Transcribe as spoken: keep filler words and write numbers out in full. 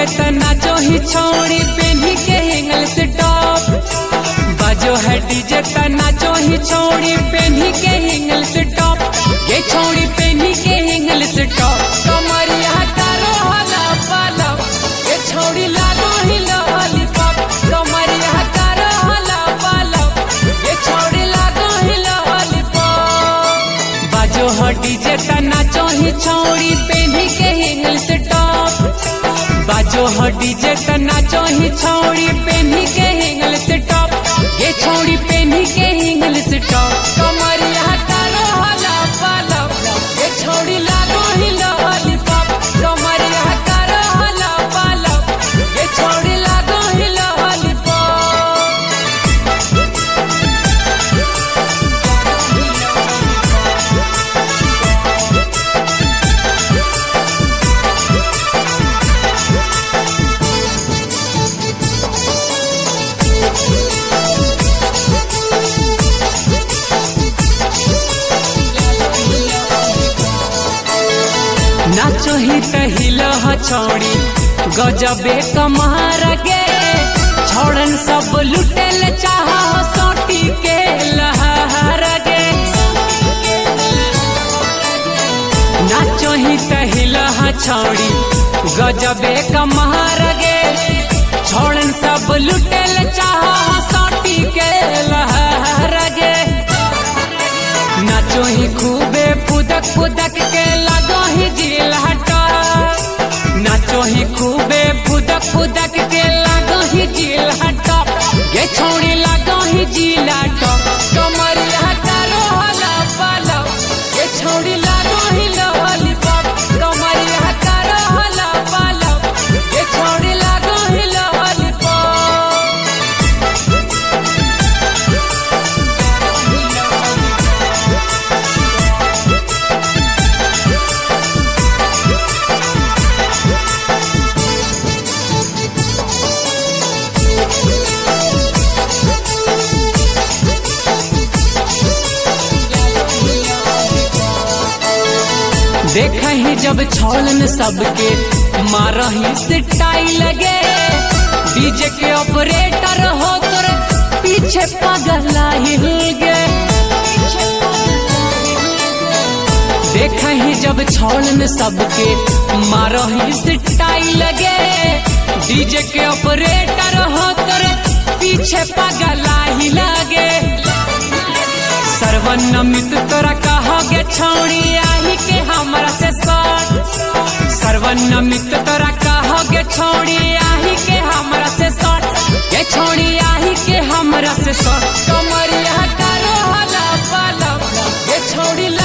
DJ त नाचो ही छौड़ी पेन्ही के इंग्लिश टॉप। बाजो है डीजे त नाचो ही छौड़ी पेन्ही के इंग्लिश टॉप। ये छौड़ी पेन्ही के इंग्लिश टॉप कमरिया तारो हला पाला। ये छौड़ी लालो ही लॉलीपॉप कमरिया तारो हला पाला। ये छौड़ी लालो ही लॉलीपॉप। बाजो है डीजे त नाचो ही छौड़ी पेन्ही के इंग्लिश टॉप। बाजो हो डीजे त नाचो ही छौड़ी पेन्ही के इंग्लिश टॉप। ये छौड़ी पेन्ही के इंग्लिश टॉप कमरिया तारो हला पाला। ये छौड़ी लागो ही लॉलीपॉप कमरिया तारो हला पाला। ये छौड़ी लागो ही लॉलीपॉप। नाचो ही तहिला छौड़ी गजबे कमार गे। छौड़न सब लुटेल चाह सोटी के लहर गे। नाचो ही तहिला छौड़ी गजबे कमार गे। छौड़न सब लुटेल चाह सोटी के लहर गे। नाचो ही खूबे फुदक फुदक के लागो ही जिल हटा। नाचो ही खूबे फुदक फुदक के लागो ही जिल हटा। ये छौड़ी लागो ही जिल हटा कमरिया तारो हला पाला। ये छौड़ी लागो ही लॉलीपॉप कमरिया तारो हला पाला। ये छौड़ी लागो ही लॉलीपॉप। देख ही जब छौलन सबके मारही सिटाई लगे। डीजे के ऑपरेटर हो तोर पीछे पगला हिल गे। देख ही जब छौलन सबके मारही सिटाई लगे। डीजे के ऑपरेटर हो तोर पीछे पगला ही लगे। सर्वनमित तोरा कहोगे छौड़ी आही के हमरा से सट। सर्वनमित तोरा कहोगे छौड़ी आही के हमरा से सट। ये छौड़ी आही के हमरा से सट कमरिया तारो हला पाला। ये छौड़ी